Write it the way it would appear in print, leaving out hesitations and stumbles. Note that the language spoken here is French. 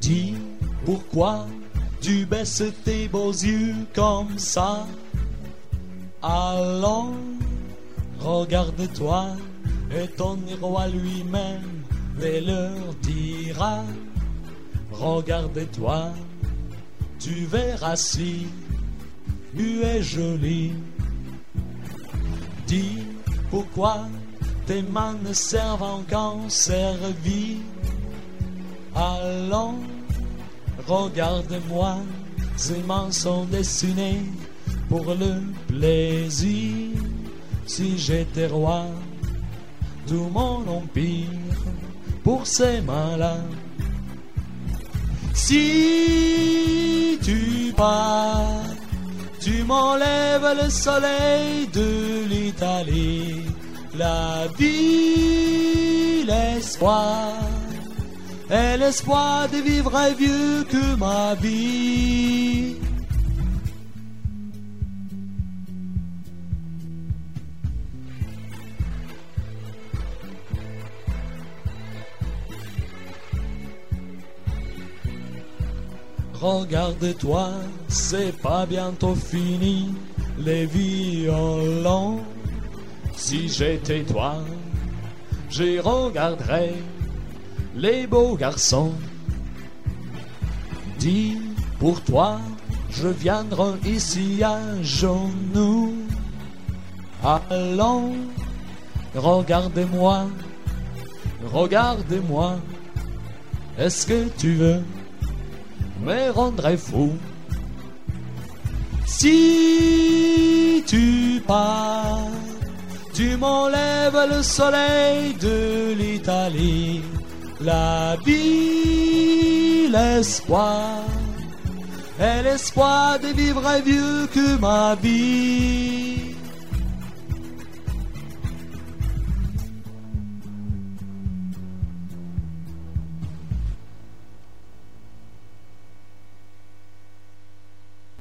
Dis pourquoi tu baisses tes beaux yeux comme ça. Allons, regarde-toi, et ton miroir lui-même les leur dira. Regarde-toi, tu verras si tu es jolie. Dis pourquoi tes mains ne servent qu'en servir. Allons, regarde-moi, ces mains sont dessinées pour le plaisir. Si j'étais roi de mon empire, pour ces mains-là. Si tu pars, tu m'enlèves le soleil de l'Italie, la vie, l'espoir, et l'espoir de vivre est vieux que ma vie. Regarde-toi, c'est pas bientôt fini, les violons. Si j'étais toi, je regarderais les beaux garçons. Dis, pour toi, je viendrai ici à genoux. Allons, regarde-moi, regarde-moi. Est-ce que tu veux me rendre fou? Si tu pars, tu m'enlèves le soleil de l'Italie, la vie, l'espoir, et l'espoir de vivre est vieux que ma vie.